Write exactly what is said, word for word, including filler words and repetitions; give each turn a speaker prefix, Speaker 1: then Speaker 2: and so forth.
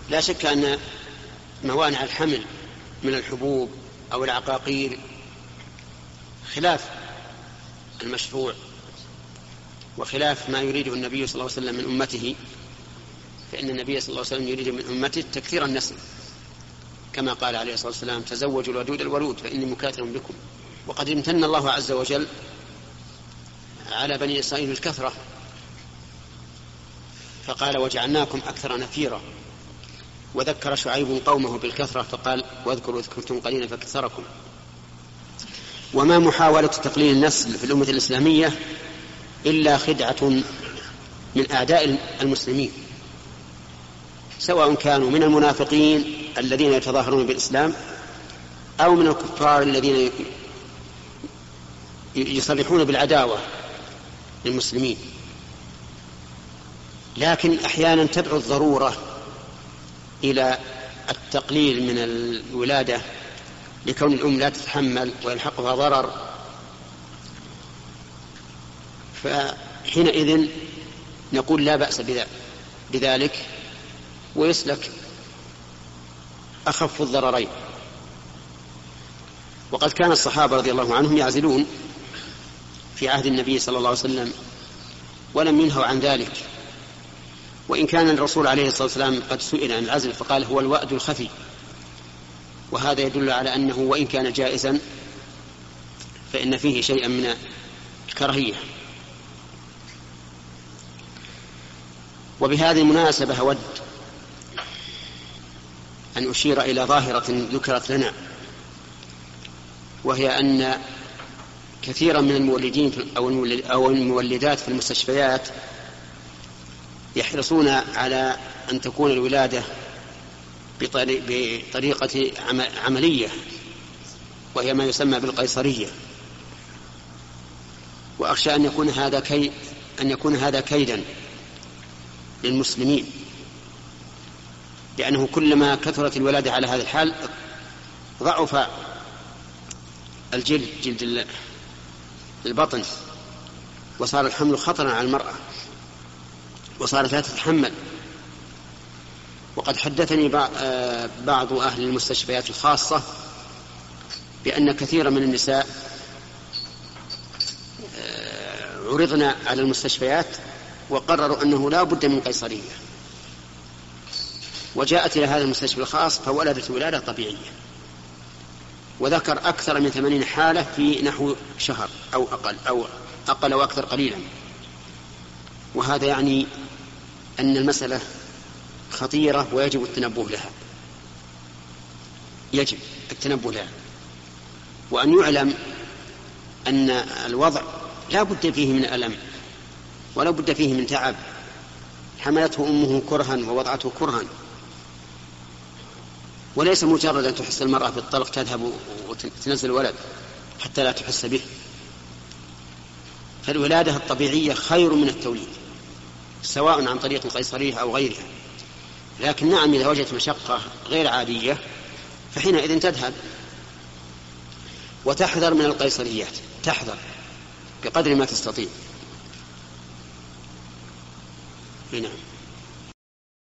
Speaker 1: لا شك أن موانع الحمل من الحبوب أو العقاقير خلاف المشروع وخلاف ما يريده النبي صلى الله عليه وسلم من أمته، فإن النبي صلى الله عليه وسلم يريد من أمته تكثير النسل كما قال عليه الصلاة والسلام: تزوجوا الودود الولود فإني مكاثر بكم. وقد امتن الله عز وجل على بني إسرائيل الكثرة، فقال: وجعلناكم أكثر نفيرا. وذكر شعيب قومه بالكثرة فقال: واذكروا إذ كنتم قليلا فكثركم. وما محاولة تقليل النسل في الأمة الإسلامية إلا خدعة من أعداء المسلمين، سواء كانوا من المنافقين الذين يتظاهرون بالإسلام أو من الكفار الذين يصرحون بالعداوة للمسلمين. لكن أحيانا تدعو الضرورة إلى التقليل من الولادة لكون الأم لا تتحمل ويلحقها ضرر، فحينئذ نقول لا بأس بذلك ويسلك أخف الضررين. وقد كان الصحابة رضي الله عنهم يعزلون في عهد النبي صلى الله عليه وسلم ولم ينهوا عن ذلك، وإن كان الرسول عليه الصلاة والسلام قد سئل عن العزل فقال: هو الوأد الخفي. وهذا يدل على أنه وإن كان جائزا فإن فيه شيئا من الكراهية. وبهذه المناسبة أود أن أشير إلى ظاهرة ذكرت لنا، وهي أن كثيرا من المولدين أو المولدات في المستشفيات يحرصون على أن تكون الولادة بطريقة عملية، وهي ما يسمى بالقيصرية. وأخشى أن يكون هذا كي أن يكون هذا كيدا للمسلمين، لأنه كلما كثرت الولادة على هذا الحال ضعف الجلد جلد البطن، وصار الحمل خطرا على المرأة وصارت لا تتحمل. وقد حدثني بعض أهل المستشفيات الخاصة بأن كثيرا من النساء عرضنا على المستشفيات وقرروا أنه لا بد من قيصرية، وجاءت إلى هذا المستشفى الخاص فولدت ولادة طبيعية، وذكر أكثر من ثمانين حالة في نحو شهر أو أقل أو أقل وأكثر قليلا. وهذا يعني أن المسألة خطيرة ويجب التنبه لها، يجب التنبه لها، وأن يعلم أن الوضع لا بد فيه من ألم ولا بد فيه من تعب. حملته أمه كرها ووضعته كرها، وليس مجرد أن تحس المرأة بالطلق تذهب وتنزل الولد حتى لا تحس به. فالولادة الطبيعية خير من التوليد، سواء عن طريق القيصرية أو غيرها. لكن نعم، إذا وجدت مشقة غير عادية فحينئذ تذهب وتحذر من القيصريات، تحذر بقدر ما تستطيع. نعم.